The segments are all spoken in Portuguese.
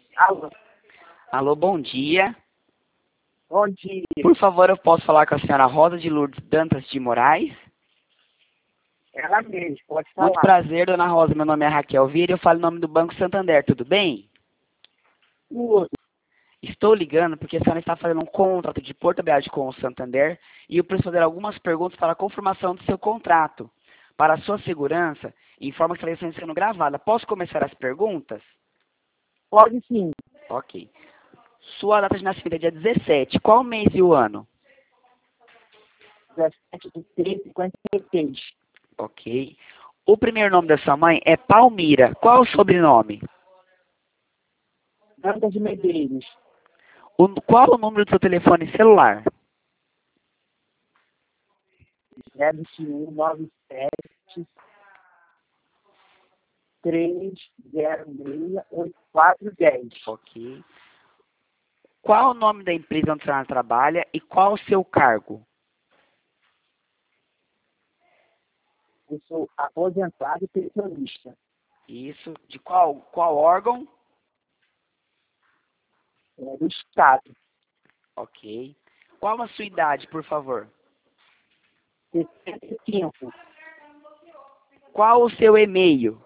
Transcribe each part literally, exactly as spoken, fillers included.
Alô, Alô, bom dia. bom dia. Por favor, eu posso falar com a senhora Rosa de Lourdes Dantas de Moraes? Ela mesmo, pode Muito falar. prazer, dona Rosa. Meu nome é Raquel Vieira e eu falo em nome do Banco Santander. Tudo bem? Tudo. Estou ligando porque a senhora está fazendo um contrato de portabilidade com o Santander e eu preciso fazer algumas perguntas para a confirmação do seu contrato. Para a sua segurança, informa que ela está sendo gravada. Posso começar as perguntas? Pode sim. Ok. Sua data de nascimento é dia dezessete. Qual mês e o ano? dezessete de três, cinquenta e seis. Ok. O primeiro nome da sua mãe é Palmira. Qual o sobrenome? Dantas de Medeiros. O, qual o número do seu telefone celular? zero um nove sete três zero seis oito quatro um zero. Ok. Qual o nome da empresa onde a senhora trabalha e qual o seu cargo? Eu sou aposentado e pensionista. Isso. De qual, qual órgão? É, do Estado. Ok. Qual a sua idade, por favor? sessenta e cinco. Qual o seu e-mail?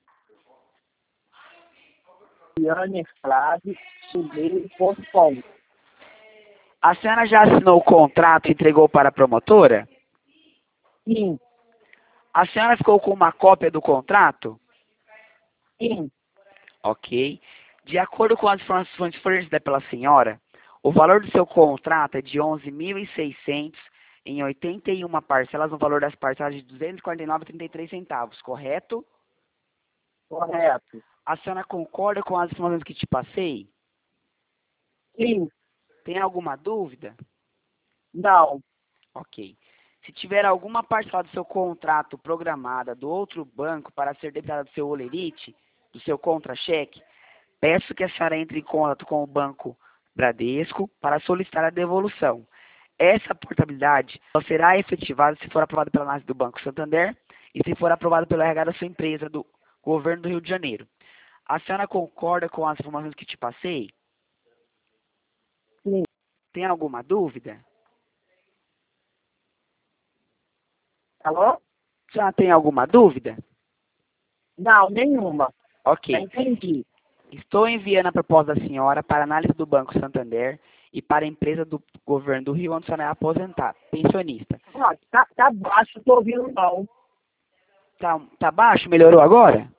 Flávio ponto com. A senhora já assinou o contrato e entregou para a promotora? Sim, A senhora ficou com uma cópia do contrato? sim. Ok. De acordo com as informações fornecidas pela senhora, o valor do seu contrato é de onze mil e seiscentos em oitenta e uma parcelas, no valor das parcelas de duzentos e quarenta e nove vírgula trinta e três centavos, correto? Correto. A senhora concorda com as informações que te passei? Sim, Tem alguma dúvida? não. Ok. Se tiver alguma parcela do seu contrato programada do outro banco para ser debitada do seu olerite, do seu contra-cheque, peço que a senhora entre em contato com o Banco Bradesco para solicitar a devolução. Essa portabilidade só será efetivada se for aprovada pela análise do Banco Santander e se for aprovada pelo R H da sua empresa, do Governo do Rio de Janeiro. A senhora concorda com as informações que te passei? Sim. Tem alguma dúvida? Alô? A senhora tem alguma dúvida? Não, nenhuma. Ok. Já entendi. Estou enviando a proposta da senhora para análise do Banco Santander e para a empresa do Governo do Rio, onde a senhora é aposentada, pensionista. Ó, tá, tá baixo, tô ouvindo não. Tá, tá baixo? Melhorou agora?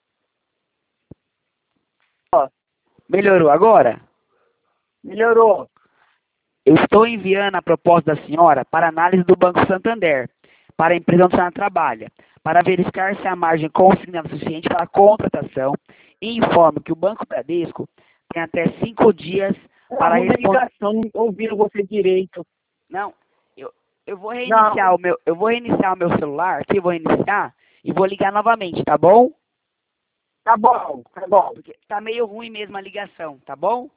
Ó, Melhorou agora? melhorou. Eu estou enviando a proposta da senhora para análise do Banco Santander, para a empresa onde a senhora trabalha, para verificar se a margem consignada é suficiente para a contratação e informo que o Banco Bradesco tem até cinco dias para Arruma a responder. ligação, não tô ouvindo você direito. Não, eu, eu vou reiniciar Não, o meu, eu vou reiniciar o meu celular aqui, vou reiniciar e vou ligar novamente, tá bom? tá bom, tá bom. Porque tá meio ruim mesmo a ligação, tá bom?